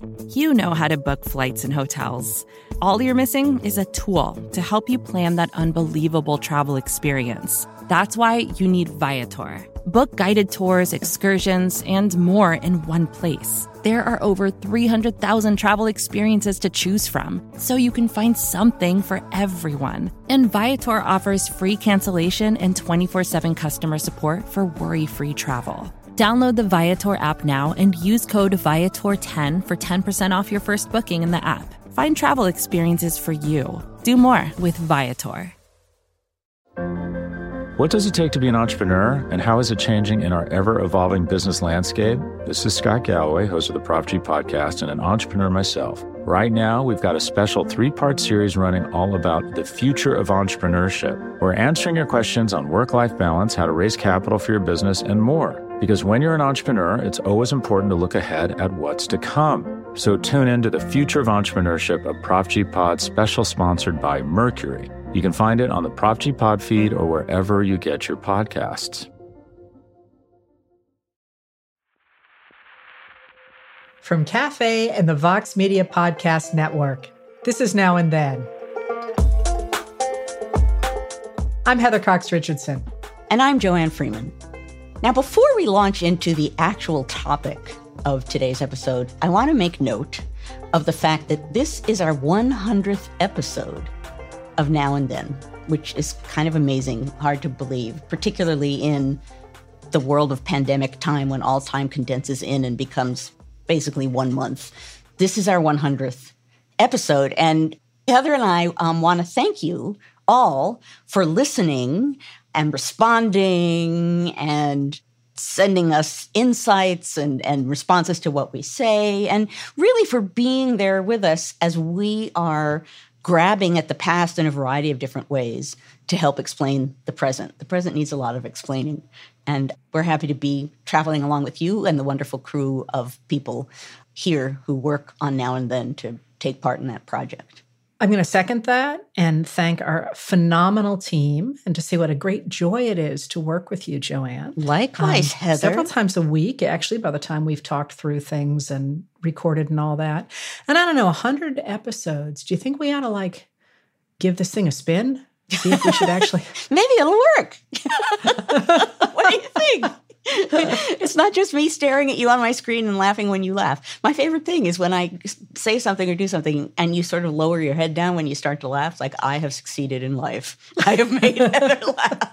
You know how to book flights and hotels. All you're missing is a tool to help you plan that unbelievable travel experience. That's why you need Viator. Book guided tours, excursions, and more in one place. There are over 300,000 travel experiences to choose from, so you can find something for everyone. And Viator offers free cancellation and 24/7 customer support for worry-free travel. Download the Viator app now and use code Viator10 for 10% off your first booking in the app. Find travel experiences for you. Do more with Viator. What does it take to be an entrepreneur, and how is it changing in our ever-evolving business landscape? This is Scott Galloway, host of the Prop G Podcast and an entrepreneur myself. Right now, we've got a special 3-part series running all about the future of entrepreneurship. We're answering your questions on work-life balance, how to raise capital for your business, and more. Because when you're an entrepreneur, it's always important to look ahead at what's to come. So tune in to the Future of Entrepreneurship, a Prop G Pod special sponsored by Mercury. You can find it on the Prop G Pod feed or wherever you get your podcasts. From Cafe and the Vox Media Podcast Network, this is Now and Then. I'm Heather Cox Richardson. And I'm Joanne Freeman. Now, before we launch into the actual topic of today's episode, I want to make note of the fact that this is our 100th episode of Now and Then, which is kind of amazing, hard to believe, particularly in the world of pandemic time when all time condenses in and becomes basically 1 month. This is our 100th episode. And Heather and I want to thank you all for listening and responding and sending us insights and responses to what we say, and really for being there with us as we are grabbing at the past in a variety of different ways to help explain the present. The present needs a lot of explaining, and we're happy to be traveling along with you and the wonderful crew of people here who work on Now and Then to take part in that project. I'm going to second that and thank our phenomenal team, and to say what a great joy it is to work with you, Joanne. Likewise, Heather. Several times a week, actually, by the time we've talked through things and recorded and all that. And I don't know, 100 episodes. Do you think we ought to, give this thing a spin? See if we should actually... Maybe it'll work. What do you think? It's not just me staring at you on my screen and laughing when you laugh. My favorite thing is when I say something or do something and you sort of lower your head down when you start to laugh, like I have succeeded in life. I have made Heather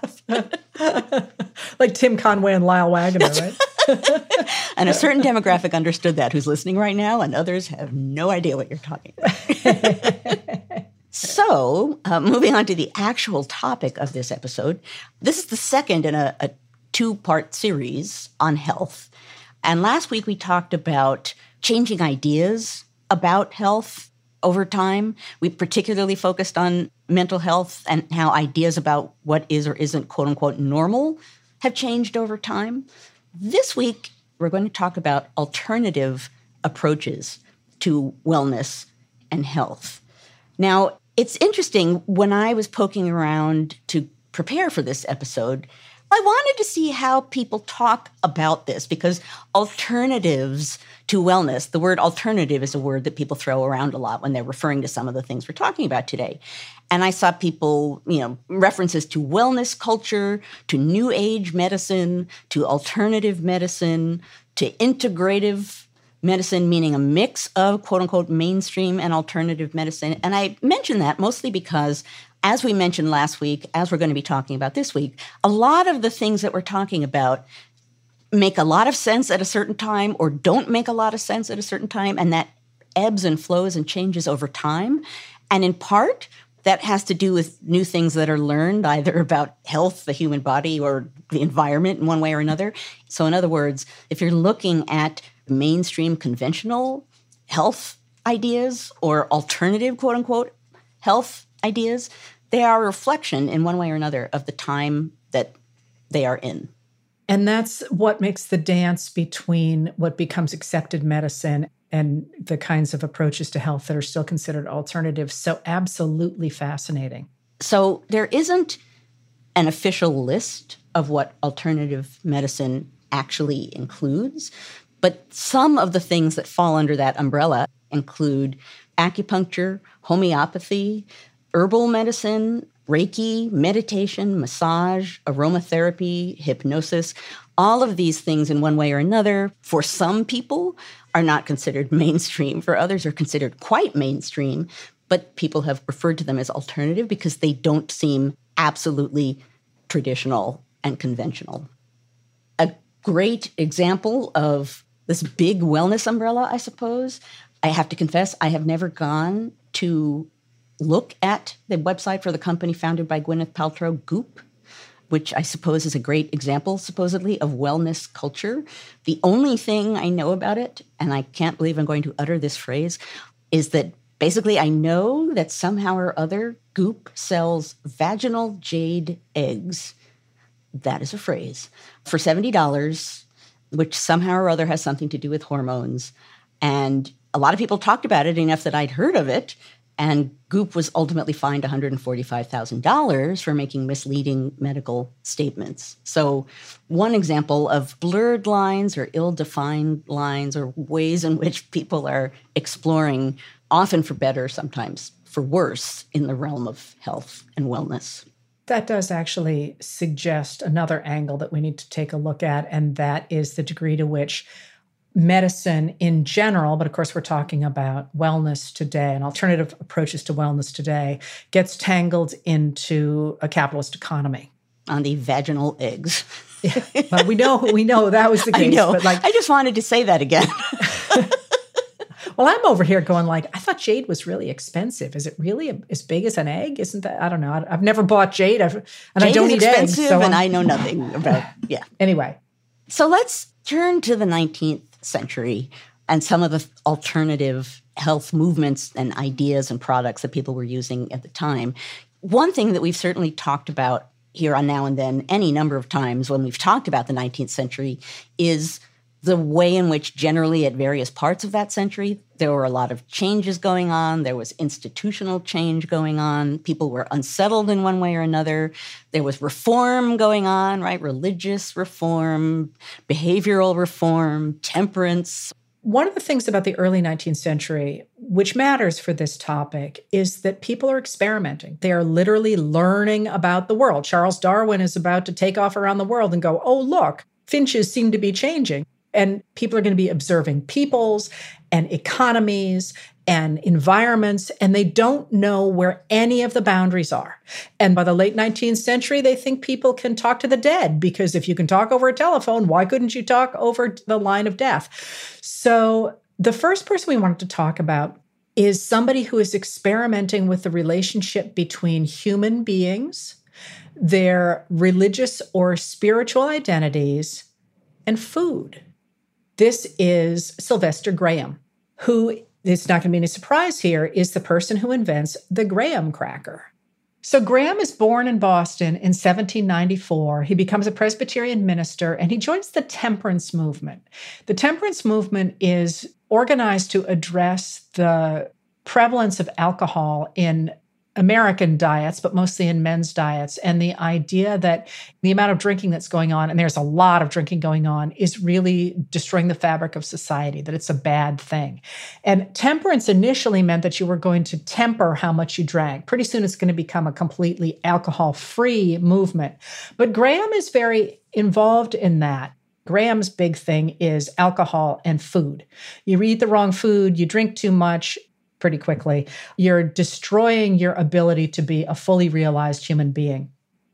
laugh. Like Tim Conway and Lyle Waggoner, right? And a certain demographic understood that who's listening right now, and others have no idea what you're talking about. So, moving on to the actual topic of this episode, this is the second in a 2-part series on health. And last week we talked about changing ideas about health over time. We particularly focused on mental health and how ideas about what is or isn't quote unquote normal have changed over time. This week, we're going to talk about alternative approaches to wellness and health. Now, it's interesting, when I was poking around to prepare for this episode, I wanted to see how people talk about this, because alternatives to wellness, the word alternative is a word that people throw around a lot when they're referring to some of the things we're talking about today. And I saw people, references to wellness culture, to new age medicine, to alternative medicine, to integrative medicine, meaning a mix of quote unquote mainstream and alternative medicine. And I mention that mostly because, as we mentioned last week, as we're going to be talking about this week, a lot of the things that we're talking about make a lot of sense at a certain time or don't make a lot of sense at a certain time, and that ebbs and flows and changes over time. And in part, that has to do with new things that are learned either about health, the human body, or the environment in one way or another. So in other words, if you're looking at mainstream conventional health ideas or alternative, quote unquote, health ideas, they are a reflection in one way or another of the time that they are in. And that's what makes the dance between what becomes accepted medicine and the kinds of approaches to health that are still considered alternatives so absolutely fascinating. So there isn't an official list of what alternative medicine actually includes, But some of the things that fall under that umbrella include acupuncture, homeopathy, herbal medicine, Reiki, meditation, massage, aromatherapy, hypnosis. All of these things in one way or another, for some people, are not considered mainstream. For others, are considered quite mainstream. But people have referred to them as alternative because they don't seem absolutely traditional and conventional. A great example of this big wellness umbrella, I suppose, I have to confess, I have never gone to look at the website for the company founded by Gwyneth Paltrow, Goop, which I suppose is a great example, supposedly, of wellness culture. The only thing I know about it, and I can't believe I'm going to utter this phrase, is that basically I know that somehow or other Goop sells vaginal jade eggs. That is a phrase. For $70, which somehow or other has something to do with hormones. And a lot of people talked about it enough that I'd heard of it. And Goop was ultimately fined $145,000 for making misleading medical statements. So one example of blurred lines or ill-defined lines or ways in which people are exploring, often for better, sometimes for worse, in the realm of health and wellness. That does actually suggest another angle that we need to take a look at, and that is the degree to which medicine in general, but of course we're talking about wellness today and alternative approaches to wellness today, gets tangled into a capitalist economy. On the vaginal eggs. Yeah. Well, we know that was the case. I know. But I just wanted to say that again. Well, I'm over here going I thought jade was really expensive. Is it really as big as an egg? Isn't that? I don't know. I've never bought jade, and I don't eat eggs. And I know nothing about, yeah. Anyway. So let's turn to the 19th century and some of the alternative health movements and ideas and products that people were using at the time. One thing that we've certainly talked about here on Now and Then any number of times when we've talked about the 19th century is the way in which generally at various parts of that century, there were a lot of changes going on. There was institutional change going on. People were unsettled in one way or another. There was reform going on, right? Religious reform, behavioral reform, temperance. One of the things about the early 19th century, which matters for this topic, is that people are experimenting. They are literally learning about the world. Charles Darwin is about to take off around the world and go, oh, look, finches seem to be changing. And people are going to be observing peoples and economies and environments, and they don't know where any of the boundaries are. And by the late 19th century, they think people can talk to the dead, because if you can talk over a telephone, why couldn't you talk over the line of death? So the first person we wanted to talk about is somebody who is experimenting with the relationship between human beings, their religious or spiritual identities, and food. This is Sylvester Graham, who, it's not going to be any surprise here, is the person who invents the graham cracker. So Graham is born in Boston in 1794. He becomes a Presbyterian minister, and he joins the temperance movement. The temperance movement is organized to address the prevalence of alcohol in American diets, but mostly in men's diets, and the idea that the amount of drinking that's going on, and there's a lot of drinking going on, is really destroying the fabric of society, that it's a bad thing. And temperance initially meant that you were going to temper how much you drank. Pretty soon it's going to become a completely alcohol-free movement. But Graham is very involved in that. Graham's big thing is alcohol and food. You eat the wrong food, you drink too much, pretty quickly, you're destroying your ability to be a fully realized human being.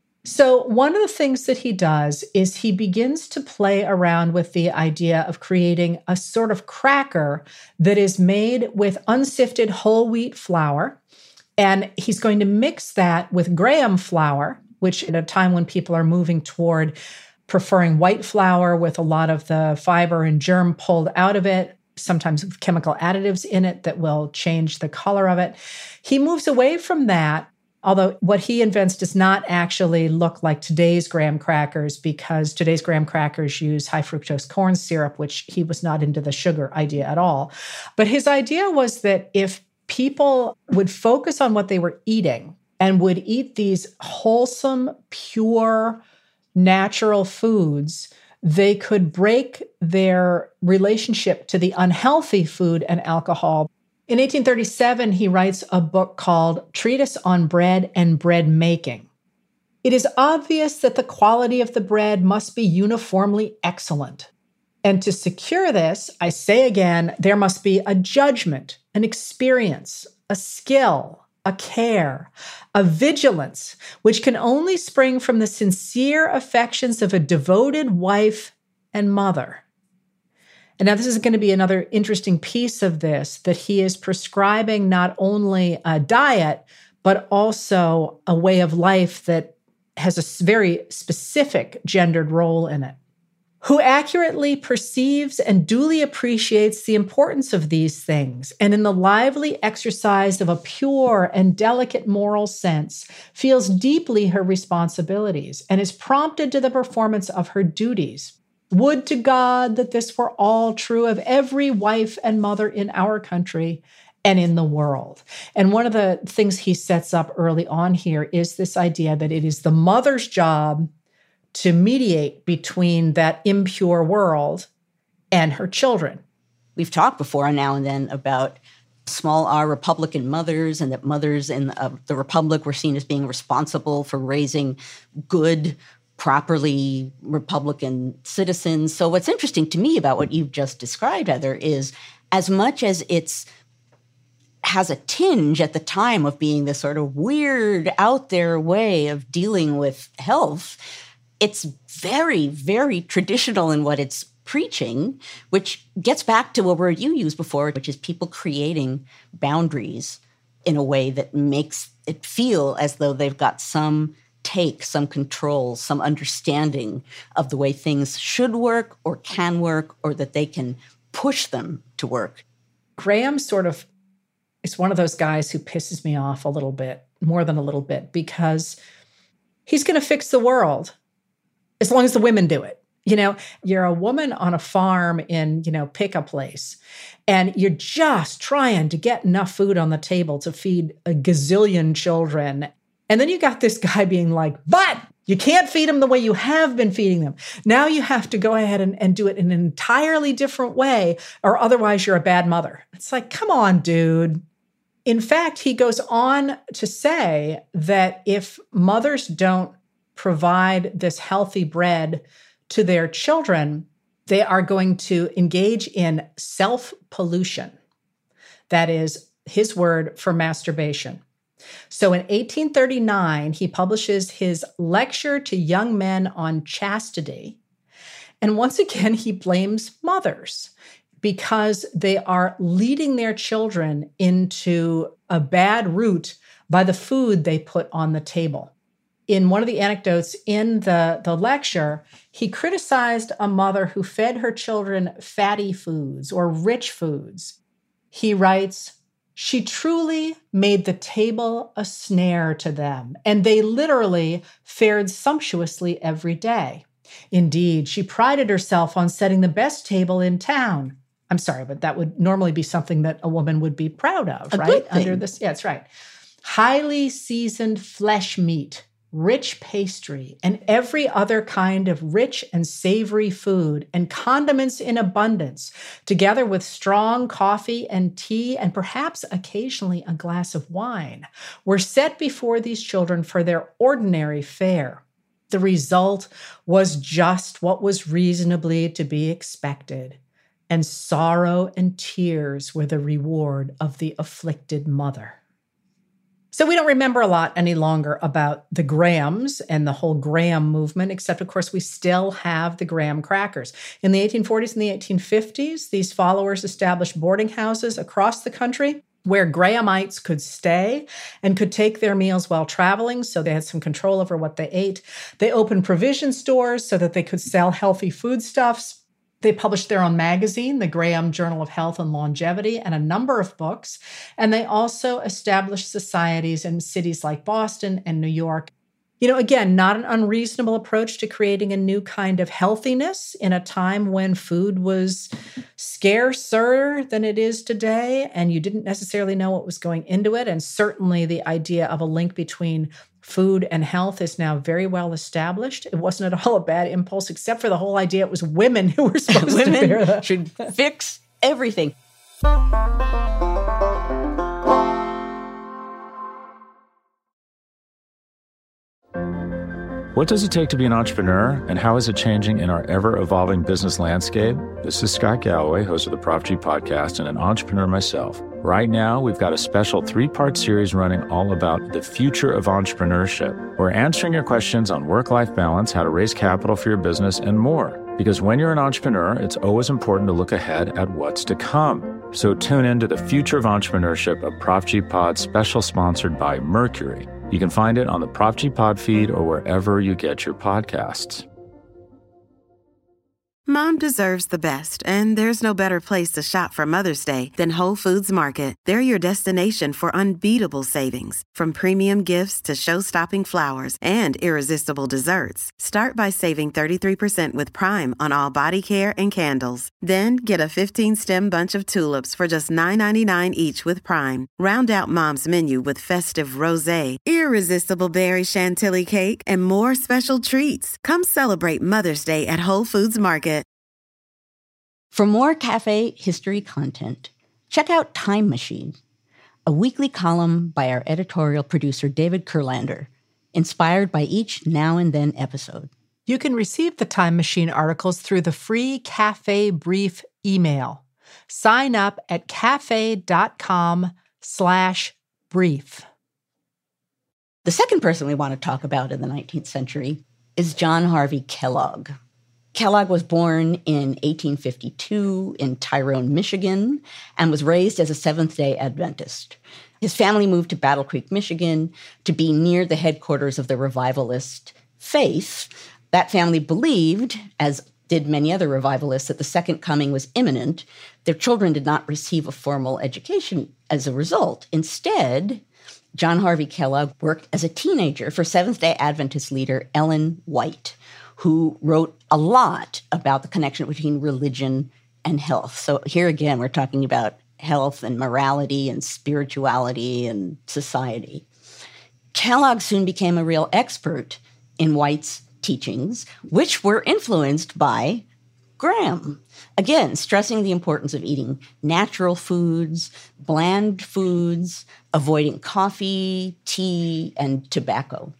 So one of the things that he does is he begins to play around with the idea of creating a sort of cracker that is made with unsifted whole wheat flour. And he's going to mix that with graham flour, which at a time when people are moving toward preferring white flour with a lot of the fiber and germ pulled out of it, sometimes with chemical additives in it that will change the color of it. He moves away from that, although what he invents does not actually look like today's graham crackers, because today's graham crackers use high fructose corn syrup, which he was not into the sugar idea at all. But his idea was that if people would focus on what they were eating and would eat these wholesome, pure, natural foods, they could break their relationship to the unhealthy food and alcohol. In 1837, he writes a book called Treatise on Bread and Bread Making. It is obvious that the quality of the bread must be uniformly excellent. And to secure this, I say again, there must be a judgment, an experience, a skill, a care, a vigilance, which can only spring from the sincere affections of a devoted wife and mother. And now this is going to be another interesting piece of this, that he is prescribing not only a diet, but also a way of life that has a very specific gendered role in it. Who accurately perceives and duly appreciates the importance of these things, and in the lively exercise of a pure and delicate moral sense, feels deeply her responsibilities and is prompted to the performance of her duties. Would to God that this were all true of every wife and mother in our country and in the world. And one of the things he sets up early on here is this idea that it is the mother's job to mediate between that impure world and her children. We've talked before now and then about small r Republican mothers, and that mothers in the Republic were seen as being responsible for raising good, properly Republican citizens. So what's interesting to me about what you've just described, Heather, is as much as it's has a tinge at the time of being this sort of weird, out there way of dealing with health, it's very, very traditional in what it's preaching, which gets back to a word you used before, which is people creating boundaries in a way that makes it feel as though they've got some take, some control, some understanding of the way things should work or can work, or that they can push them to work. Graham sort of is one of those guys who pisses me off a little bit, more than a little bit, because he's going to fix the world as long as the women do it. You know, you're a woman on a farm in, pick a place, and you're just trying to get enough food on the table to feed a gazillion children. And then you got this guy being like, but you can't feed them the way you have been feeding them. Now you have to go ahead and do it in an entirely different way, or otherwise you're a bad mother. It's like, come on, dude. In fact, he goes on to say that if mothers don't provide this healthy bread to their children, they are going to engage in self-pollution. That is his word for masturbation. So in 1839, he publishes his Lecture to Young Men on Chastity. And once again, he blames mothers because they are leading their children into a bad route by the food they put on the table. In one of the anecdotes in the lecture, he criticized a mother who fed her children fatty foods or rich foods. He writes, "She truly made the table a snare to them, and they literally fared sumptuously every day. Indeed, she prided herself on setting the best table in town." I'm sorry, but that would normally be something that a woman would be proud of, right? Under this, yeah, that's right. "Highly seasoned flesh meat, rich pastry, and every other kind of rich and savory food, and condiments in abundance, together with strong coffee and tea, and perhaps occasionally a glass of wine, were set before these children for their ordinary fare. The result was just what was reasonably to be expected, and sorrow and tears were the reward of the afflicted mother." So we don't remember a lot any longer about the Grahams and the whole Graham movement, except, of course, we still have the Graham crackers. In the 1840s and the 1850s, these followers established boarding houses across the country where Grahamites could stay and could take their meals while traveling, so they had some control over what they ate. They opened provision stores so that they could sell healthy foodstuffs. They published their own magazine, the Graham Journal of Health and Longevity, and a number of books. And they also established societies in cities like Boston and New York. Again, not an unreasonable approach to creating a new kind of healthiness in a time when food was scarcer than it is today, and you didn't necessarily know what was going into it. And certainly the idea of a link between food and health is now very well established. It wasn't at all a bad impulse, except for the whole idea it was women who were supposed to bear that. Should fix everything. What does it take to be an entrepreneur, and how is it changing in our ever-evolving business landscape? This is Scott Galloway, host of the Prop G podcast and an entrepreneur myself. Right now, we've got a special 3-part series running all about the future of entrepreneurship. We're answering your questions on work-life balance, how to raise capital for your business, and more. Because when you're an entrepreneur, it's always important to look ahead at what's to come. So tune in to the Future of Entrepreneurship, a Prop G Pod special sponsored by Mercury. You can find it on the Prop G Pod feed or wherever you get your podcasts. Mom deserves the best, and there's no better place to shop for Mother's Day than Whole Foods Market. They're your destination for unbeatable savings, from premium gifts to show-stopping flowers and irresistible desserts. Start by saving 33% with Prime on all body care and candles. Then get a 15-stem bunch of tulips for just $9.99 each with Prime. Round out Mom's menu with festive rosé, irresistible berry chantilly cake, and more special treats. Come celebrate Mother's Day at Whole Foods Market. For more cafe history content, check out Time Machine, a weekly column by our editorial producer David Kurlander, inspired by each Now and Then episode. You can receive the Time Machine articles through the free Cafe Brief email. Sign up at cafe.com/brief. The second person we want to talk about in the 19th century is John Harvey Kellogg. Kellogg was born in 1852 in Tyrone, Michigan, and was raised as a Seventh-day Adventist. His family moved to Battle Creek, Michigan, to be near the headquarters of the revivalist faith. That family believed, as did many other revivalists, that the Second Coming was imminent. Their children did not receive a formal education as a result. Instead, John Harvey Kellogg worked as a teenager for Seventh-day Adventist leader Ellen White, who wrote a lot about the connection between religion and health. So here again, we're talking about health and morality and spirituality and society. Kellogg soon became a real expert in White's teachings, which were influenced by Graham. Again, stressing the importance of eating natural foods, bland foods, avoiding coffee, tea, and tobacco.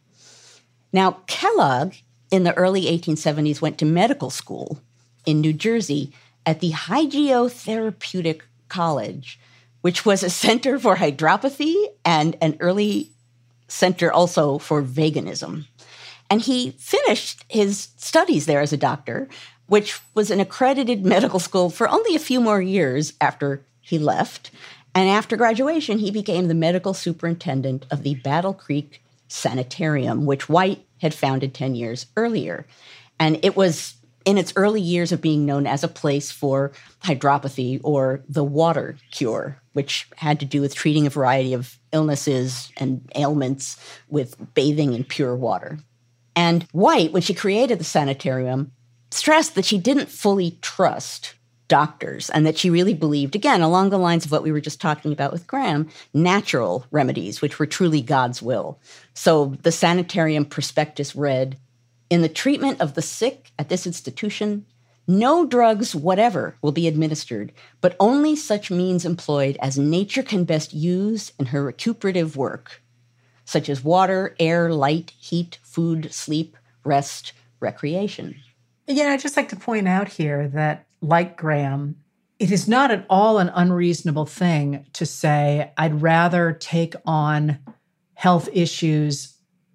Now, Kellogg in the early 1870s went to medical school in New Jersey at the Hygiotherapeutic College, which was a center for hydropathy and an early center also for veganism. And he finished his studies there as a doctor, which was an accredited medical school for only a few more years after he left. And after graduation, he became the medical superintendent of the Battle Creek Sanitarium, which White had founded 10 years earlier. And it was in its early years of being known as a place for hydropathy or the water cure, which had to do with treating a variety of illnesses and ailments with bathing in pure water. And White, when she created the sanitarium, stressed that she didn't fully trust doctors and that she really believed, again, along the lines of what we were just talking about with Graham, natural remedies, which were truly God's will. So the sanitarium prospectus read, "In the treatment of the sick at this institution, no drugs whatever will be administered, but only such means employed as nature can best use in her recuperative work, such as water, air, light, heat, food, sleep, rest, recreation." Yeah, I'd just like to point out here that, like Graham, it is not at all an unreasonable thing to say, I'd rather take on health issues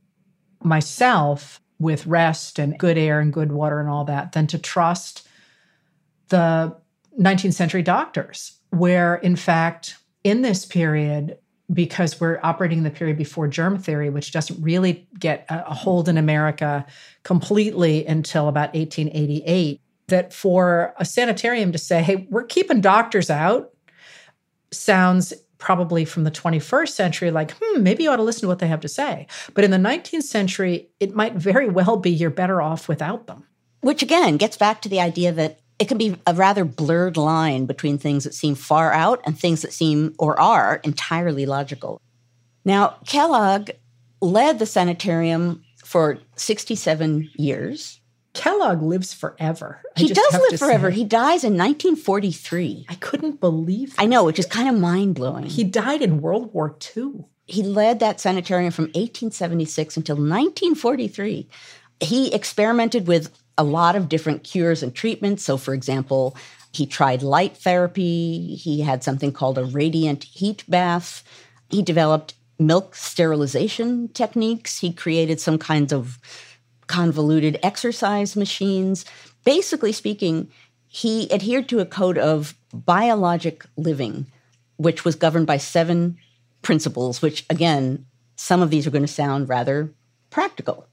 myself with rest and good air and good water and all that than to trust the 19th century doctors, where, in fact, in this period, because we're operating in the period before germ theory, which doesn't really get a hold in America completely until about 1888, that for a sanitarium to say, hey, we're keeping doctors out sounds probably from the 21st century like, maybe you ought to listen to what they have to say. But in the 19th century, it might very well be you're better off without them. Which again gets back to the idea that it can be a rather blurred line between things that seem far out and things that seem or are entirely logical. Now, Kellogg led the sanitarium for 67 years. Kellogg lives forever. He does live forever. He dies in 1943. I couldn't believe that. I know, which is kind of mind-blowing. He died in World War II. He led that sanitarium from 1876 until 1943. He experimented with a lot of different cures and treatments. So, for example, he tried light therapy. He had something called a radiant heat bath. He developed milk sterilization techniques. He created some kinds of convoluted exercise machines. Basically speaking, he adhered to a code of biologic living, which was governed by 7 principles, which, again, some of these are going to sound rather practical.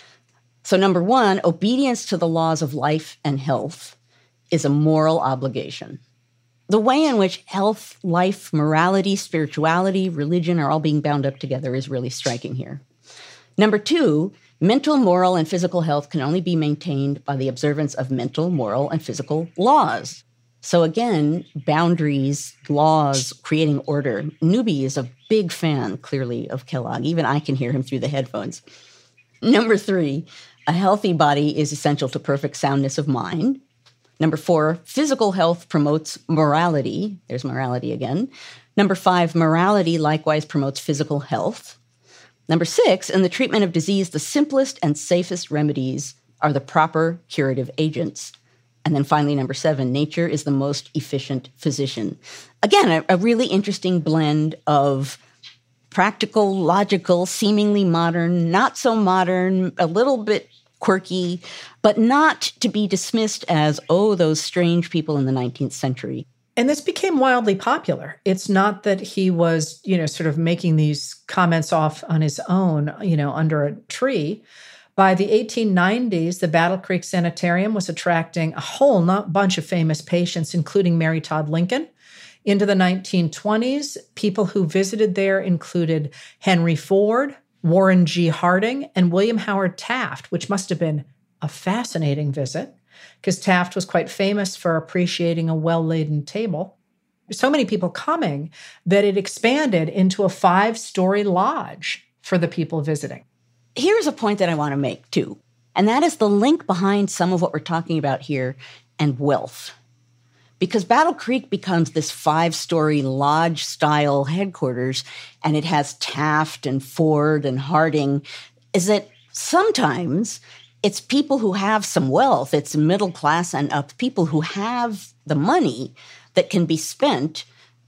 So, number 1, obedience to the laws of life and health is a moral obligation. The way in which health, life, morality, spirituality, religion are all being bound up together is really striking here. Number 2, mental, moral, and physical health can only be maintained by the observance of mental, moral, and physical laws. So again, boundaries, laws, creating order. Newbie is a big fan, clearly, of Kellogg. Even I can hear him through the headphones. Number 3, a healthy body is essential to perfect soundness of mind. Number 4, physical health promotes morality. There's morality again. Number 5, morality likewise promotes physical health. Number 6, in the treatment of disease, the simplest and safest remedies are the proper curative agents. And then finally, number 7, nature is the most efficient physician. Again, a really interesting blend of practical, logical, seemingly modern, not so modern, a little bit quirky, but not to be dismissed as, oh, those strange people in the 19th century. And this became wildly popular. It's not that he was, sort of making these comments off on his own, under a tree. By the 1890s, the Battle Creek Sanitarium was attracting a whole bunch of famous patients, including Mary Todd Lincoln. Into the 1920s, people who visited there included Henry Ford, Warren G. Harding, and William Howard Taft, which must have been a fascinating visit, because Taft was quite famous for appreciating a well-laden table. So many people coming that it expanded into a 5-story lodge for the people visiting. Here's a point that I want to make, too, and that is the link behind some of what we're talking about here and wealth. Because Battle Creek becomes this 5-story lodge-style headquarters, and it has Taft and Ford and Harding, is that sometimes it's people who have some wealth, it's middle class and up, people who have the money that can be spent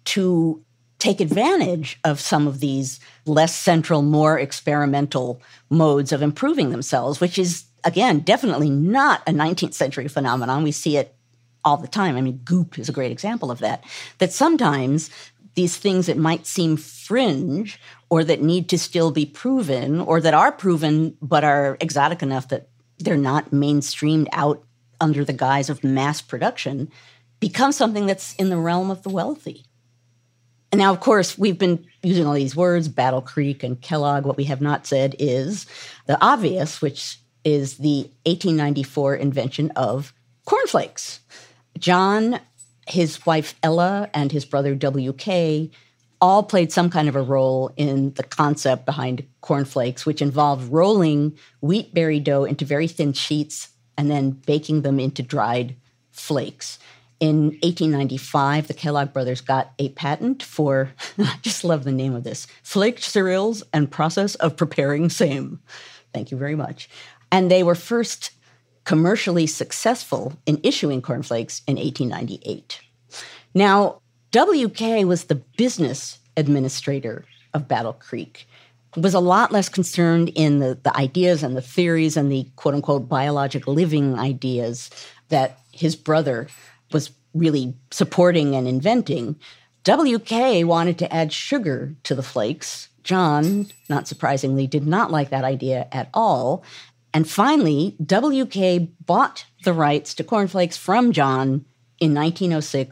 to take advantage of some of these less central, more experimental modes of improving themselves, which is, again, definitely not a 19th century phenomenon. We see it all the time. I mean, Goop is a great example of that. That sometimes these things that might seem fringe or that need to still be proven or that are proven but are exotic enough that they're not mainstreamed out under the guise of mass production become something that's in the realm of the wealthy. And now, of course, we've been using all these words, Battle Creek and Kellogg. What we have not said is the obvious, which is the 1894 invention of cornflakes. John, his wife Ella, and his brother W.K. all played some kind of a role in the concept behind cornflakes, which involved rolling wheat berry dough into very thin sheets and then baking them into dried flakes. In 1895, the Kellogg brothers got a patent for, I just love the name of this, flaked cereals and process of preparing same. Thank you very much. And they were first commercially successful in issuing cornflakes in 1898. Now, WK was the business administrator of Battle Creek, was a lot less concerned in the ideas and the theories and the quote-unquote biologic living ideas that his brother was really supporting and inventing. WK wanted to add sugar to the flakes. John, not surprisingly, did not like that idea at all. And finally, WK bought the rights to cornflakes from John in 1906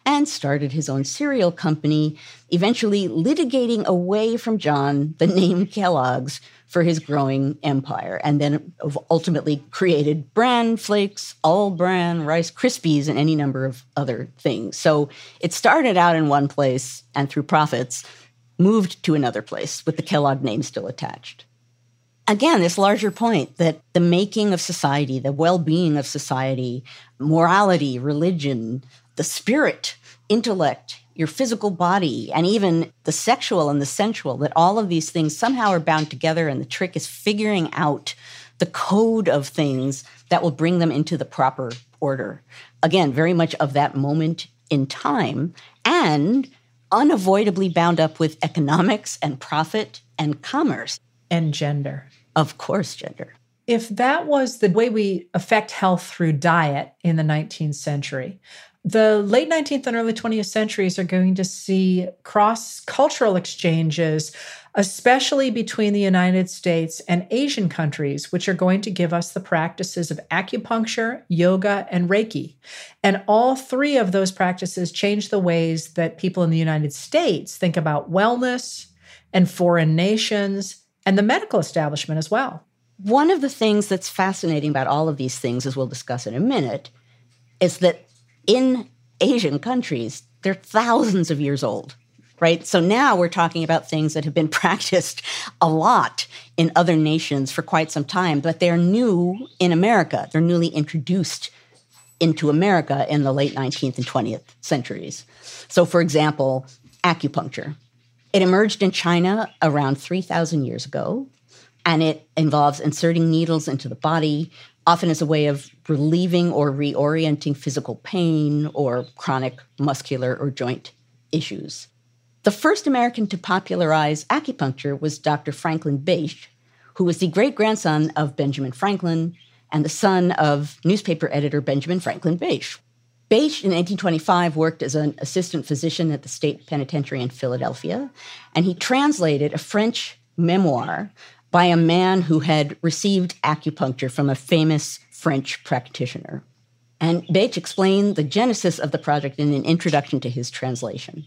and started his own cereal company, eventually litigating away from John the name Kellogg's for his growing empire, and then ultimately created Bran Flakes, All Bran, Rice Krispies, and any number of other things. So it started out in one place and through profits moved to another place with the Kellogg name still attached. Again, this larger point that the making of society, the well-being of society, morality, religion, the spirit, intellect, your physical body, and even the sexual and the sensual, that all of these things somehow are bound together, and the trick is figuring out the code of things that will bring them into the proper order. Again, very much of that moment in time, and unavoidably bound up with economics and profit and commerce. And gender. Of course, gender. If that was the way we affect health through diet in the 19th century, the late 19th and early 20th centuries are going to see cross-cultural exchanges, especially between the United States and Asian countries, which are going to give us the practices of acupuncture, yoga, and Reiki. And all three of those practices change the ways that people in the United States think about wellness and foreign nations and the medical establishment as well. One of the things that's fascinating about all of these things, as we'll discuss in a minute, is that in Asian countries, they're thousands of years old, right? So now we're talking about things that have been practiced a lot in other nations for quite some time, but they're new in America. They're newly introduced into America in the late 19th and 20th centuries. So, for example, acupuncture. It emerged in China around 3,000 years ago, and it involves inserting needles into the body, often as a way of relieving or reorienting physical pain or chronic muscular or joint issues. The first American to popularize acupuncture was Dr. Franklin Bache, who was the great-grandson of Benjamin Franklin and the son of newspaper editor Benjamin Franklin Bache. Bache, in 1825, worked as an assistant physician at the state penitentiary in Philadelphia, and he translated a French memoir by a man who had received acupuncture from a famous French practitioner. And Bache explained the genesis of the project in an introduction to his translation.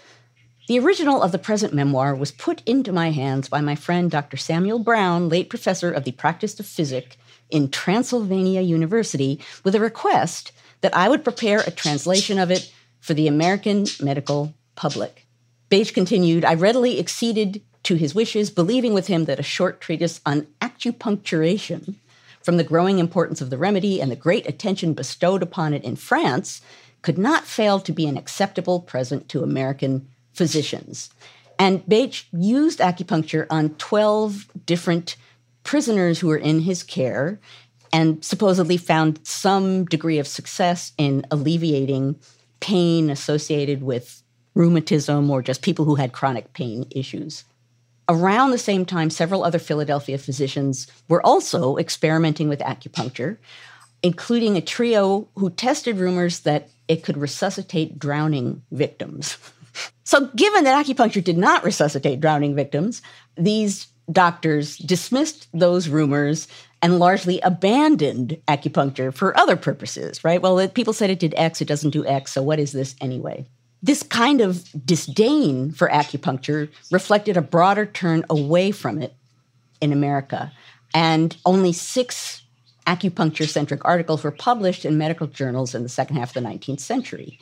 The original of the present memoir was put into my hands by my friend Dr. Samuel Brown, late professor of the practice of physic in Transylvania University, with a request that I would prepare a translation of it for the American medical public. Bache continued, I readily acceded to his wishes, believing with him that a short treatise on acupuncturation, from the growing importance of the remedy and the great attention bestowed upon it in France, could not fail to be an acceptable present to American physicians. And Bache used acupuncture on 12 different prisoners who were in his care and supposedly found some degree of success in alleviating pain associated with rheumatism or just people who had chronic pain issues. Around the same time, several other Philadelphia physicians were also experimenting with acupuncture, including a trio who tested rumors that it could resuscitate drowning victims. So given that acupuncture did not resuscitate drowning victims, these doctors dismissed those rumors and largely abandoned acupuncture for other purposes, right? Well, people said it did X, it doesn't do X, so what is this anyway? This kind of disdain for acupuncture reflected a broader turn away from it in America, and only 6 acupuncture-centric articles were published in medical journals in the second half of the 19th century.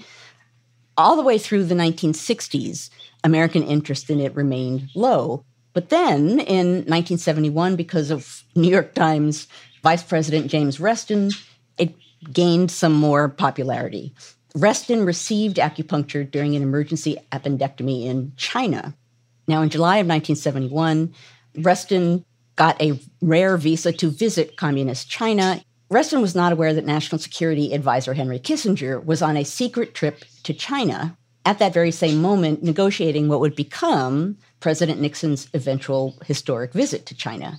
All the way through the 1960s, American interest in it remained low. But then in 1971, because of New York Times Vice President James Reston, it gained some more popularity. Reston received acupuncture during an emergency appendectomy in China. Now, in July of 1971, Reston got a rare visa to visit communist China. Reston was not aware that National Security Advisor Henry Kissinger was on a secret trip to China at that very same moment, negotiating what would become President Nixon's eventual historic visit to China.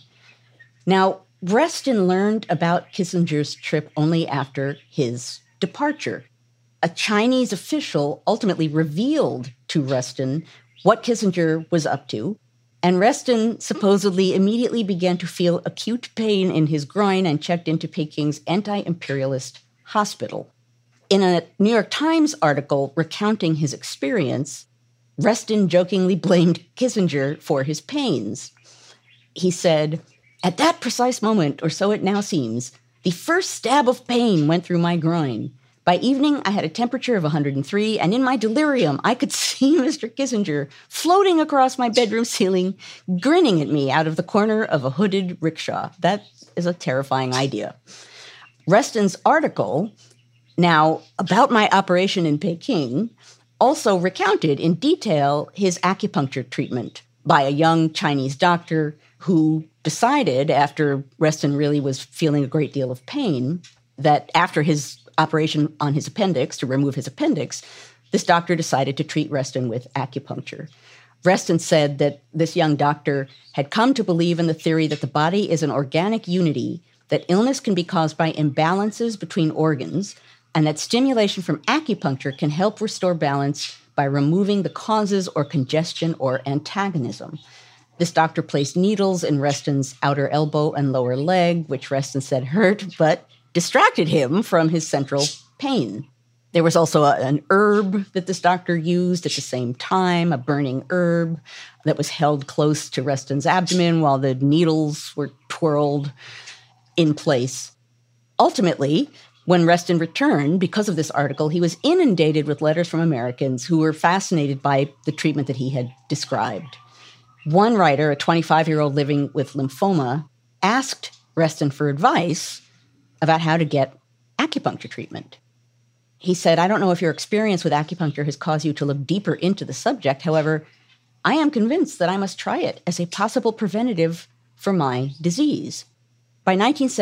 Now, Reston learned about Kissinger's trip only after his departure. A Chinese official ultimately revealed to Reston what Kissinger was up to, and Reston supposedly immediately began to feel acute pain in his groin and checked into Peking's anti-imperialist hospital. In a New York Times article recounting his experience, Reston jokingly blamed Kissinger for his pains. He said, "At that precise moment, or so it now seems, the first stab of pain went through my groin. By evening, I had a temperature of 103, and in my delirium, I could see Mr. Kissinger floating across my bedroom ceiling, grinning at me out of the corner of a hooded rickshaw." That is a terrifying idea. Reston's article, now about my operation in Peking, also recounted in detail his acupuncture treatment by a young Chinese doctor who decided, after Reston really was feeling a great deal of pain, that after his operation on his appendix, to remove his appendix, this doctor decided to treat Reston with acupuncture. Reston said that this young doctor had come to believe in the theory that the body is an organic unity, that illness can be caused by imbalances between organs, and that stimulation from acupuncture can help restore balance by removing the causes or congestion or antagonism. This doctor placed needles in Reston's outer elbow and lower leg, which Reston said hurt, but distracted him from his central pain. There was also an herb that this doctor used at the same time, a burning herb that was held close to Reston's abdomen while the needles were twirled in place. Ultimately, when Reston returned, because of this article, he was inundated with letters from Americans who were fascinated by the treatment that he had described. One writer, a 25-year-old living with lymphoma, asked Reston for advice about how to get acupuncture treatment. He said, "I don't know if your experience with acupuncture has caused you to look deeper into the subject. However, I am convinced that I must try it as a possible preventative for my disease." By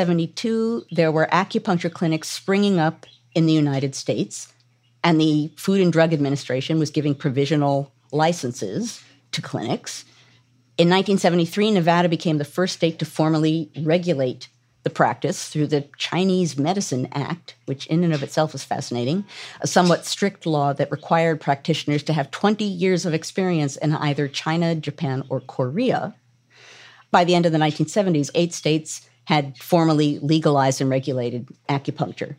1972, there were acupuncture clinics springing up in the United States, and the Food and Drug Administration was giving provisional licenses to clinics. In 1973, Nevada became the first state to formally regulate the practice through the Chinese Medicine Act, which in and of itself was fascinating, a somewhat strict law that required practitioners to have 20 years of experience in either China, Japan, or Korea. By the end of the 1970s, 8 states had formally legalized and regulated acupuncture.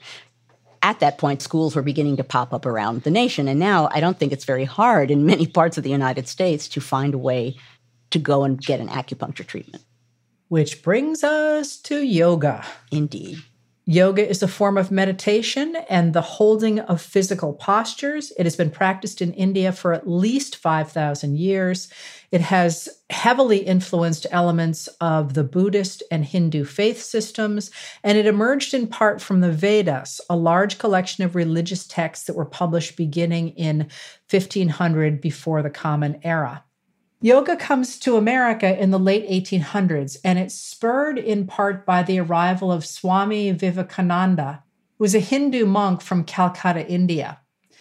At that point, schools were beginning to pop up around the nation, and now I don't think it's very hard in many parts of the United States to find a way to go and get an acupuncture treatment. Which brings us to yoga. Indeed. Yoga is a form of meditation and the holding of physical postures. It has been practiced in India for at least 5,000 years. It has heavily influenced elements of the Buddhist and Hindu faith systems, and it emerged in part from the Vedas, a large collection of religious texts that were published beginning in 1500 before the Common Era. Yoga comes to America in the late 1800s, and it's spurred in part by the arrival of Swami Vivekananda, who was a Hindu monk from Calcutta, India.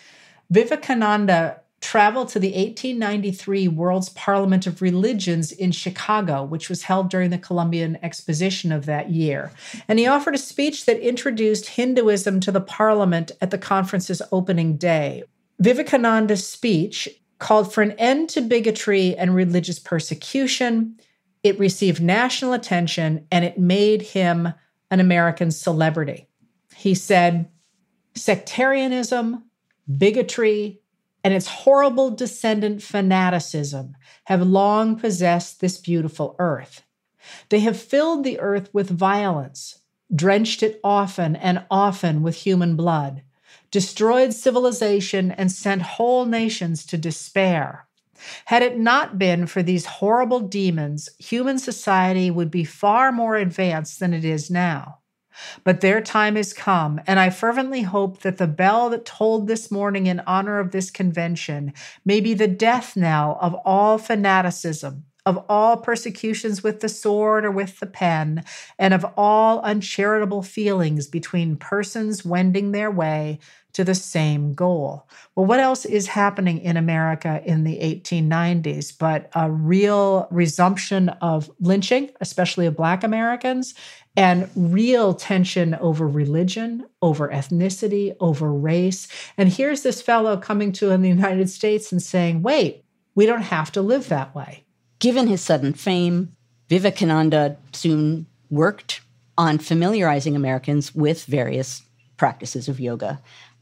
Vivekananda traveled to the 1893 World's Parliament of Religions in Chicago, which was held during the Columbian Exposition of that year. And he offered a speech that introduced Hinduism to the parliament at the conference's opening day. Vivekananda's speech called for an end to bigotry and religious persecution. It received national attention, and it made him an American celebrity. He said, "Sectarianism, bigotry, and its horrible descendant fanaticism have long possessed this beautiful earth. They have filled the earth with violence, drenched it often and often with human blood, destroyed civilization, and sent whole nations to despair. Had it not been for these horrible demons, human society would be far more advanced than it is now. But their time has come, and I fervently hope that the bell that tolled this morning in honor of this convention may be the death knell of all fanaticism, of all persecutions with the sword or with the pen, and of all uncharitable feelings between persons wending their way to the same goal." Well, what else is happening in America in the 1890s but a real resumption of lynching, especially of Black Americans, and real tension over religion, over ethnicity, over race. And here's this fellow coming to in the United States and saying, wait, we don't have to live that way. Given his sudden fame, Vivekananda soon worked on familiarizing Americans with various practices of yoga.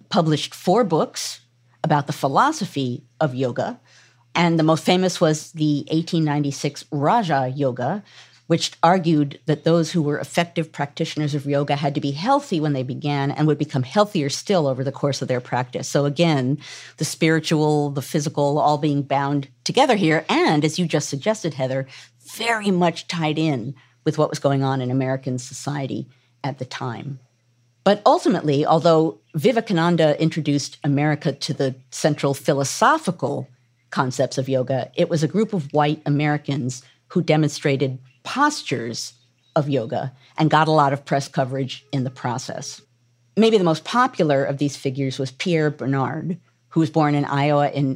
published 4 books about the philosophy of yoga. And the most famous was the 1896 Raja Yoga, which argued that those who were effective practitioners of yoga had to be healthy when they began and would become healthier still over the course of their practice. So again, the spiritual, the physical, all being bound together here. And as you just suggested, Heather, very much tied in with what was going on in American society at the time. But ultimately, although Vivekananda introduced America to the central philosophical concepts of yoga, it was a group of white Americans who demonstrated postures of yoga and got a lot of press coverage in the process. Maybe the most popular of these figures was Pierre Bernard, who was born in Iowa in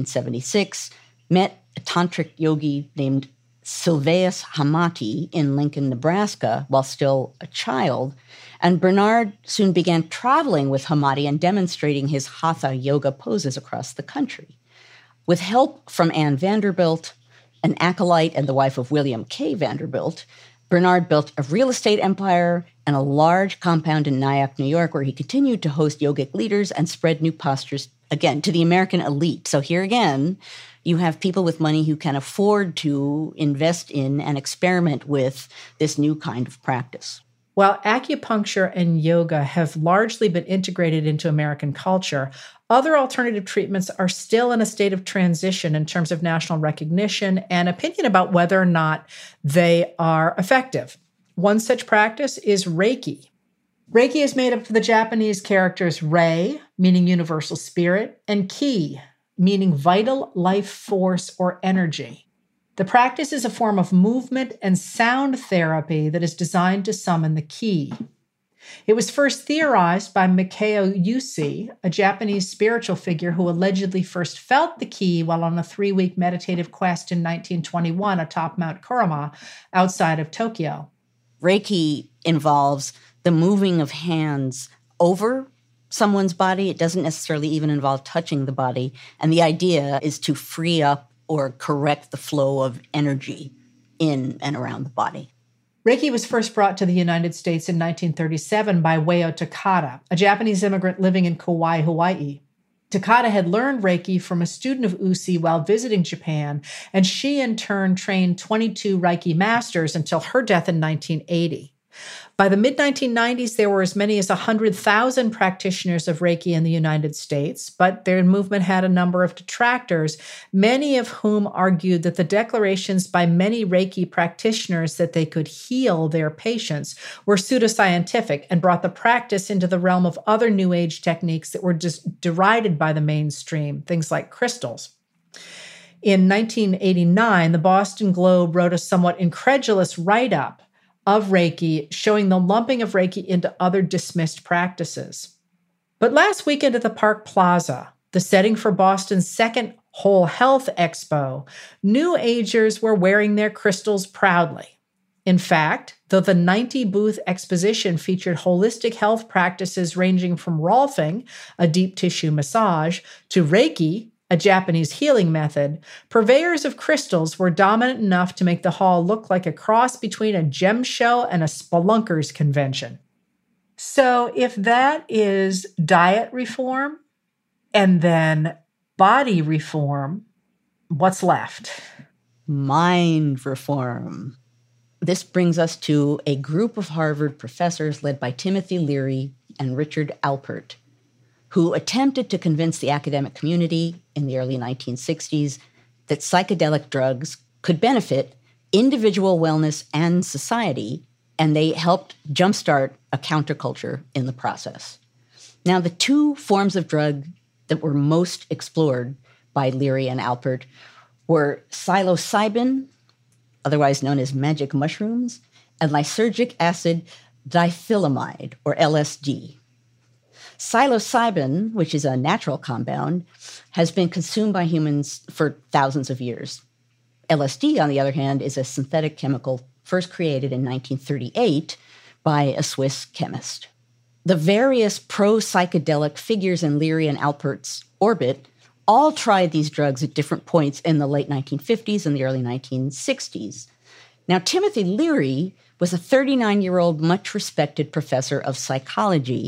1876, met a tantric yogi named Sylvaeus Hamati in Lincoln, Nebraska, while still a child. And Bernard soon began traveling with Hamati and demonstrating his hatha yoga poses across the country. With help from Anne Vanderbilt, an acolyte and the wife of William K. Vanderbilt, Bernard built a real estate empire and a large compound in Nyack, New York, where he continued to host yogic leaders and spread new postures, again, to the American elite. So here again, you have people with money who can afford to invest in and experiment with this new kind of practice. While acupuncture and yoga have largely been integrated into American culture, other alternative treatments are still in a state of transition in terms of national recognition and opinion about whether or not they are effective. One such practice is Reiki. Reiki is made up of the Japanese characters Rei, meaning universal spirit, and Ki, meaning vital life force or energy. The practice is a form of movement and sound therapy that is designed to summon the ki. It was first theorized by Mikao Yusi, a Japanese spiritual figure who allegedly first felt the ki while on a 3-week meditative quest in 1921 atop Mount Kurama outside of Tokyo. Reiki involves the moving of hands over someone's body. It doesn't necessarily even involve touching the body. And the idea is to free up or correct the flow of energy in and around the body. Reiki was first brought to the United States in 1937 by Ueo Takada, a Japanese immigrant living in Kauai, Hawaii. Takada had learned Reiki from a student of Usi while visiting Japan, and she in turn trained 22 Reiki masters until her death in 1980. By the mid-1990s, there were as many as 100,000 practitioners of Reiki in the United States, but their movement had a number of detractors, many of whom argued that the declarations by many Reiki practitioners that they could heal their patients were pseudoscientific and brought the practice into the realm of other New Age techniques that were just derided by the mainstream, things like crystals. In 1989, the Boston Globe wrote a somewhat incredulous write-up of Reiki, showing the lumping of Reiki into other dismissed practices. But last weekend at the Park Plaza, the setting for Boston's second Whole Health Expo, New Agers were wearing their crystals proudly. In fact, though the 90-booth exposition featured holistic health practices ranging from Rolfing, a deep tissue massage, to Reiki, a Japanese healing method, purveyors of crystals were dominant enough to make the hall look like a cross between a gem show and a spelunkers convention. So if that is diet reform and then body reform, what's left? Mind reform. This brings us to a group of Harvard professors led by Timothy Leary and Richard Alpert, who attempted to convince the academic community in the early 1960s that psychedelic drugs could benefit individual wellness and society, and they helped jumpstart a counterculture in the process. Now, the 2 forms of drug that were most explored by Leary and Alpert were psilocybin, otherwise known as magic mushrooms, and lysergic acid diethylamide, or LSD. Psilocybin, which is a natural compound, has been consumed by humans for thousands of years. LSD, on the other hand, is a synthetic chemical first created in 1938 by a Swiss chemist. The various pro-psychedelic figures in Leary and Alpert's orbit all tried these drugs at different points in the late 1950s and the early 1960s. Now, Timothy Leary was a 39-year-old, much-respected professor of psychology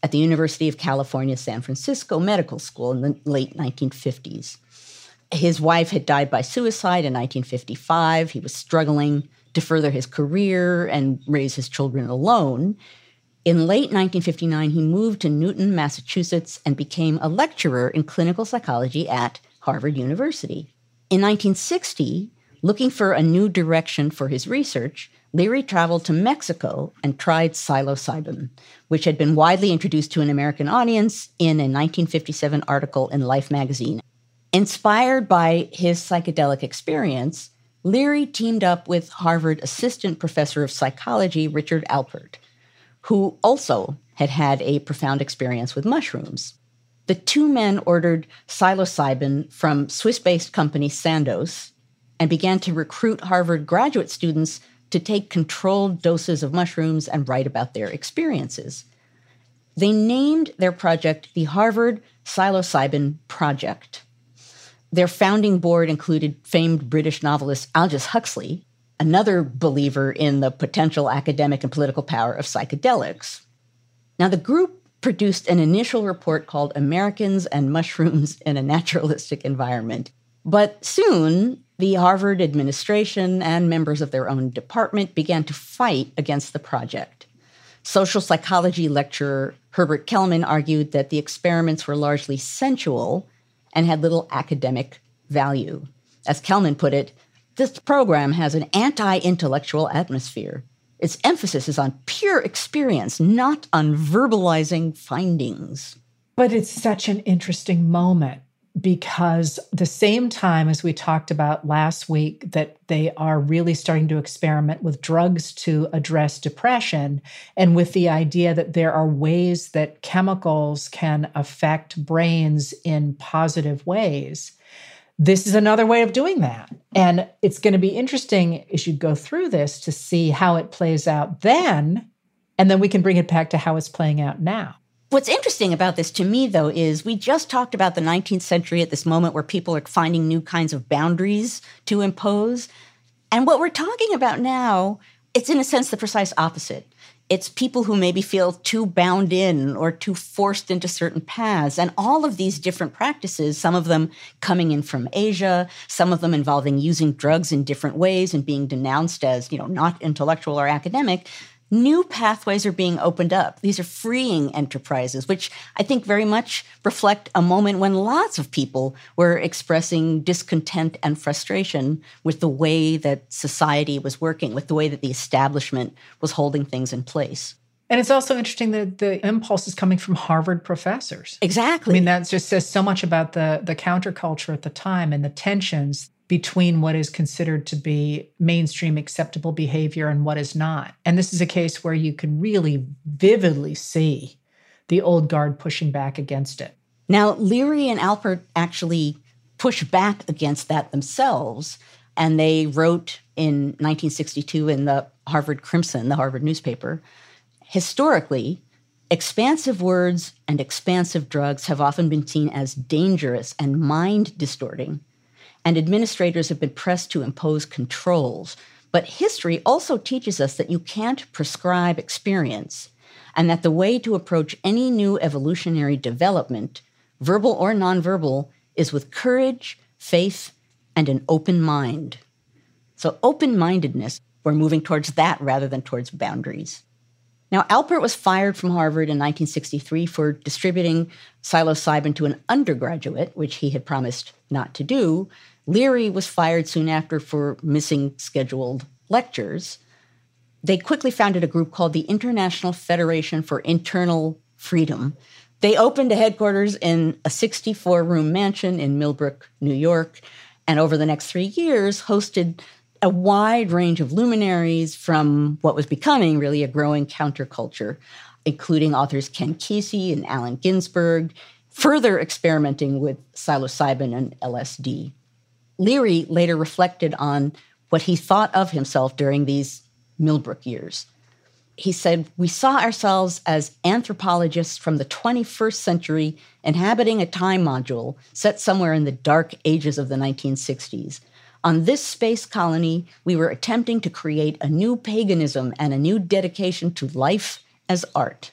at the University of California, San Francisco Medical School in the late 1950s. His wife had died by suicide in 1955. He was struggling to further his career and raise his children alone. In late 1959, he moved to Newton, Massachusetts, and became a lecturer in clinical psychology at Harvard University. In 1960, looking for a new direction for his research, Leary traveled to Mexico and tried psilocybin, which had been widely introduced to an American audience in a 1957 article in Life magazine. Inspired by his psychedelic experience, Leary teamed up with Harvard Assistant Professor of Psychology Richard Alpert, who also had had a profound experience with mushrooms. The two men ordered psilocybin from Swiss-based company Sandoz and began to recruit Harvard graduate students to take controlled doses of mushrooms and write about their experiences. They named their project the Harvard Psilocybin Project. Their founding board included famed British novelist Aldous Huxley, another believer in the potential academic and political power of psychedelics. Now, the group produced an initial report called Americans and Mushrooms in a Naturalistic Environment. But soon, the Harvard administration and members of their own department began to fight against the project. Social psychology lecturer Herbert Kellman argued that the experiments were largely sensual and had little academic value. As Kellman put it, this program has an anti-intellectual atmosphere. Its emphasis is on pure experience, not on verbalizing findings. But it's such an interesting moment because the same time as we talked about last week that they are really starting to experiment with drugs to address depression and with the idea that there are ways that chemicals can affect brains in positive ways, this is another way of doing that. And it's going to be interesting as you go through this to see how it plays out then, and then we can bring it back to how it's playing out now. What's interesting about this to me, though, is we just talked about the 19th century at this moment where people are finding new kinds of boundaries to impose. And what we're talking about now, it's in a sense the precise opposite. It's people who maybe feel too bound in or too forced into certain paths. And all of these different practices, some of them coming in from Asia, some of them involving using drugs in different ways and being denounced as, not intellectual or academic, new pathways are being opened up. These are freeing enterprises, which I think very much reflect a moment when lots of people were expressing discontent and frustration with the way that society was working, with the way that the establishment was holding things in place. And it's also interesting that the impulse is coming from Harvard professors. Exactly. I mean, that just says so much about the counterculture at the time and the tensions between what is considered to be mainstream acceptable behavior and what is not. And this is a case where you can really vividly see the old guard pushing back against it. Now, Leary and Alpert actually pushed back against that themselves, and they wrote in 1962 in the Harvard Crimson, the Harvard newspaper, historically, expansive words and expansive drugs have often been seen as dangerous and mind-distorting, and administrators have been pressed to impose controls. But history also teaches us that you can't prescribe experience, and that the way to approach any new evolutionary development, verbal or nonverbal, is with courage, faith, and an open mind. So open-mindedness, we're moving towards that rather than towards boundaries. Now, Alpert was fired from Harvard in 1963 for distributing psilocybin to an undergraduate, which he had promised not to do. Leary was fired soon after for missing scheduled lectures. They quickly founded a group called the International Federation for Internal Freedom. They opened a headquarters in a 64-room mansion in Millbrook, New York, and over the next 3 years hosted a wide range of luminaries from what was becoming really a growing counterculture, including authors Ken Kesey and Allen Ginsberg, further experimenting with psilocybin and LSD. Leary later reflected on what he thought of himself during these Millbrook years. He said, "We saw ourselves as anthropologists from the 21st century inhabiting a time module set somewhere in the dark ages of the 1960s. On this space colony, we were attempting to create a new paganism and a new dedication to life as art."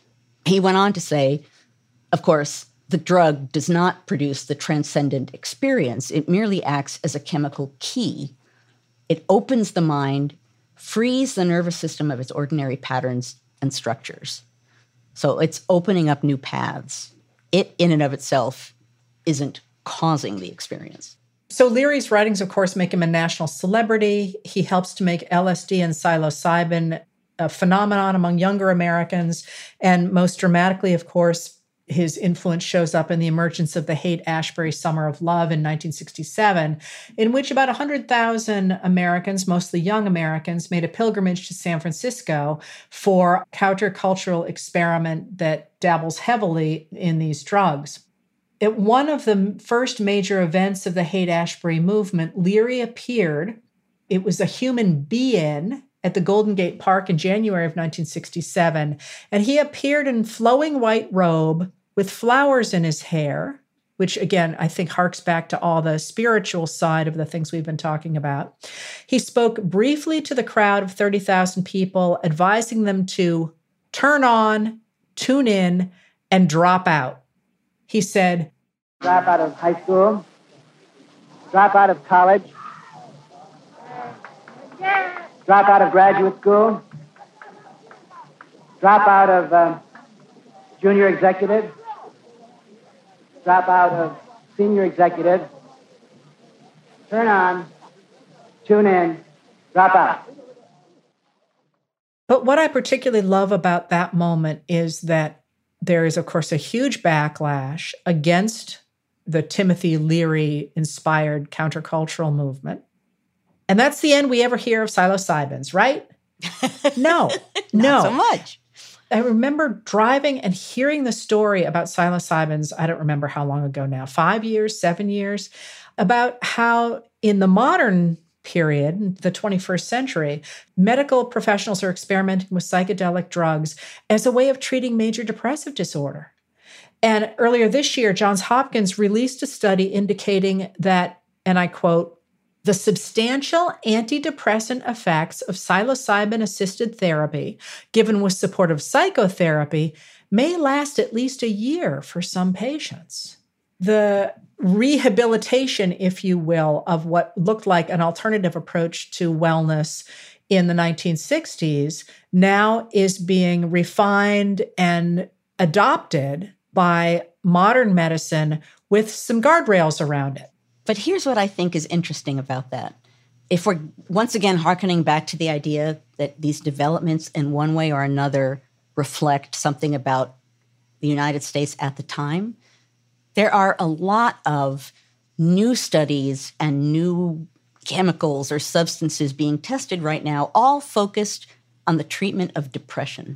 He went on to say, of course, the drug does not produce the transcendent experience. It merely acts as a chemical key. It opens the mind, frees the nervous system of its ordinary patterns and structures. So it's opening up new paths. It, in and of itself, isn't causing the experience. So Leary's writings, of course, make him a national celebrity. He helps to make LSD and psilocybin a phenomenon among younger Americans. And most dramatically, of course, his influence shows up in the emergence of the Haight-Ashbury Summer of Love in 1967, in which about 100,000 Americans, mostly young Americans, made a pilgrimage to San Francisco for a countercultural experiment that dabbles heavily in these drugs. At one of the first major events of the Haight-Ashbury movement, Leary appeared. It was a human be-in at the Golden Gate Park in January of 1967, and he appeared in flowing white robe with flowers in his hair, which again, I think harks back to all the spiritual side of the things we've been talking about. He spoke briefly to the crowd of 30,000 people, advising them to turn on, tune in, and drop out. He said, drop out of high school, drop out of college, drop out of graduate school, drop out of junior executive, drop out of senior executive, turn on, tune in, drop out. But what I particularly love about that moment is that there is, of course, a huge backlash against the Timothy Leary-inspired countercultural movement. And that's the end we ever hear of psilocybins, right? No. Not so much. I remember driving and hearing the story about psilocybins, I don't remember how long ago now, 5 years, 7 years, about how in the modern period, the 21st century, medical professionals are experimenting with psychedelic drugs as a way of treating major depressive disorder. And earlier this year, Johns Hopkins released a study indicating that, and I quote, the substantial antidepressant effects of psilocybin-assisted therapy, given with supportive psychotherapy, may last at least a year for some patients. The rehabilitation, if you will, of what looked like an alternative approach to wellness in the 1960s now is being refined and adopted by modern medicine with some guardrails around it. But here's what I think is interesting about that. If we're once again hearkening back to the idea that these developments in one way or another reflect something about the United States at the time, there are a lot of new studies and new chemicals or substances being tested right now, all focused on the treatment of depression.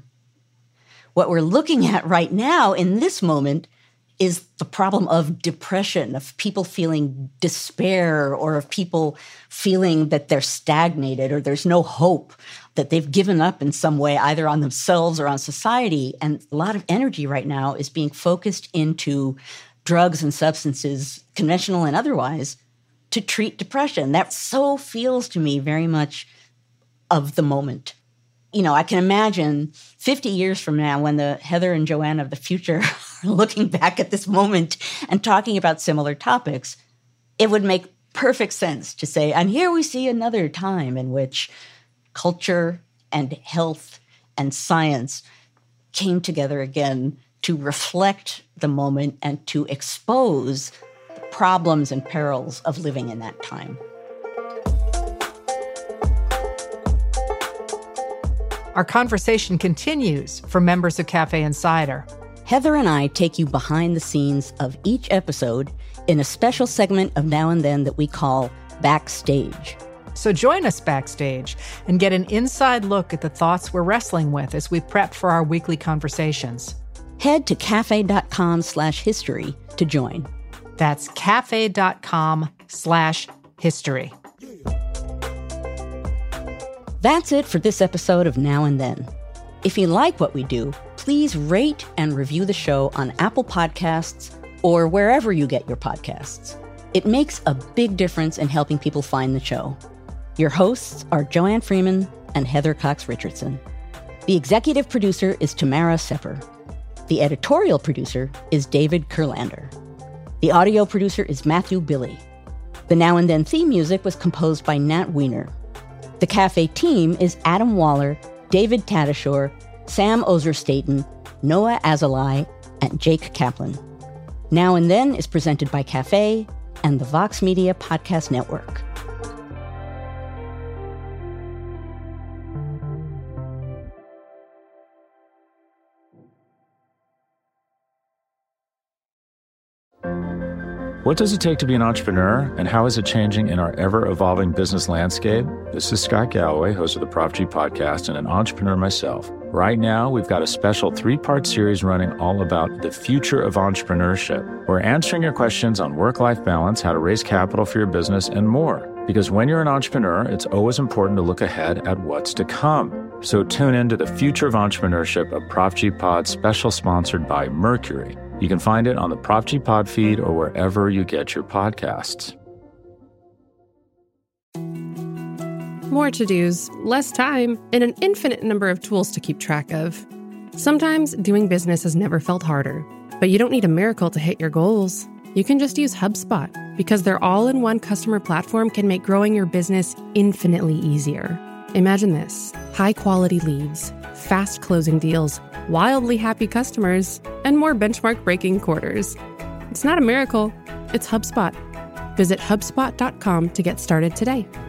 What we're looking at right now in this moment is the problem of depression, of people feeling despair, or of people feeling that they're stagnated or there's no hope, that they've given up in some way, either on themselves or on society. And a lot of energy right now is being focused into drugs and substances, conventional and otherwise, to treat depression. That so feels to me very much of the moment. You know, I can imagine 50 years from now when the Heather and Joanne of the future are looking back at this moment and talking about similar topics, it would make perfect sense to say, and here we see another time in which culture and health and science came together again to reflect the moment and to expose the problems and perils of living in that time. Our conversation continues for members of Cafe Insider. Heather and I take you behind the scenes of each episode in a special segment of Now and Then that we call Backstage. So join us backstage and get an inside look at the thoughts we're wrestling with as we prep for our weekly conversations. Head to cafe.com/history to join. That's cafe.com/history. That's it for this episode of Now and Then. If you like what we do, please rate and review the show on Apple Podcasts or wherever you get your podcasts. It makes a big difference in helping people find the show. Your hosts are Joanne Freeman and Heather Cox Richardson. The executive producer is Tamara Sepper. The editorial producer is David Kurlander. The audio producer is Matthew Billy. The Now and Then theme music was composed by Nat Weiner. The Cafe team is Adam Waller, David Tatasciore, Sam Ozer-Staten, Noah Azulai, and Jake Kaplan. Now and Then is presented by Cafe and the Vox Media Podcast Network. What does it take to be an entrepreneur, and how is it changing in our ever-evolving business landscape? This is Scott Galloway, host of the Prop G Podcast and an entrepreneur myself. Right now, we've got a special 3-part series running all about the future of entrepreneurship. We're answering your questions on work-life balance, how to raise capital for your business, and more. Because when you're an entrepreneur, it's always important to look ahead at what's to come. So tune in to the Future of Entrepreneurship, a Prop G Pod special sponsored by Mercury. You can find it on the Prop G Pod feed or wherever you get your podcasts. More to-dos, less time, and an infinite number of tools to keep track of. Sometimes doing business has never felt harder, but you don't need a miracle to hit your goals. You can just use HubSpot, because their all-in-one customer platform can make growing your business infinitely easier. Imagine this: high-quality leads, fast closing deals, wildly happy customers, and more benchmark-breaking quarters. It's not a miracle, it's HubSpot. Visit HubSpot.com to get started today.